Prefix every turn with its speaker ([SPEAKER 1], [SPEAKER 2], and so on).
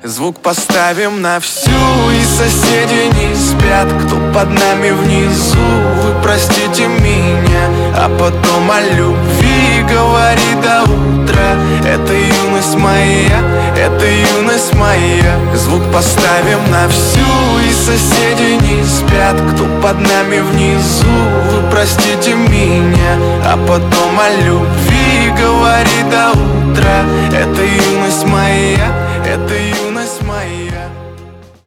[SPEAKER 1] Звук поставим на всю, и соседи не спят. Кто под нами внизу, вы простите меня. А потом о любви говори до утра. Это юность моя, это юность моя. Звук поставим на всю, и соседи не спят. Кто под нами внизу, вы простите меня. А потом о любви говори до утра. Это